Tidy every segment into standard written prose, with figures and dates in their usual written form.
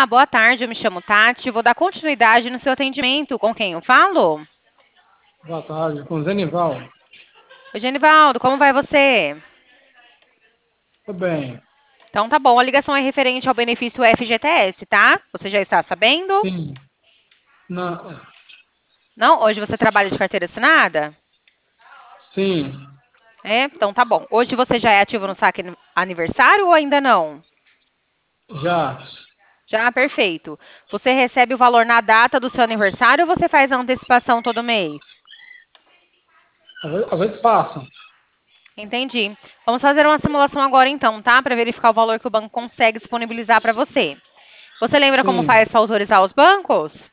Olá, boa tarde. Eu me chamo Tati. Vou dar continuidade no seu atendimento. Com quem eu falo? Boa tarde, com o Zenival. Oi, Genivaldo, como vai você? Tudo bem. Então tá bom, a ligação é referente ao benefício FGTS, tá? Você já está sabendo? Sim, não, Não? Hoje você trabalha de carteira assinada? sim, É? Então tá bom. Hoje você já é ativo no saque aniversário ou ainda não? já. Já, perfeito. Você recebe o valor na data do seu aniversário ou você faz a antecipação todo mês? Às vezes passam. Entendi. Vamos fazer uma simulação agora então, tá? Para verificar o valor que o banco consegue disponibilizar para você. Você lembra como Sim, faz para autorizar os bancos?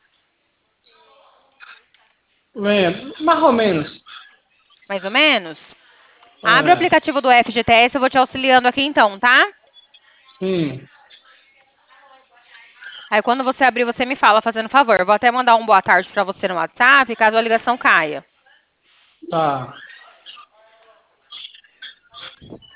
bem, mais ou menos. Mais ou menos? Abre o É, aplicativo do FGTS, eu vou te auxiliando aqui então, tá? sim, Aí quando você abrir, você me fala, fazendo favor. Eu vou até mandar um boa tarde para você no WhatsApp, caso a ligação caia. tá.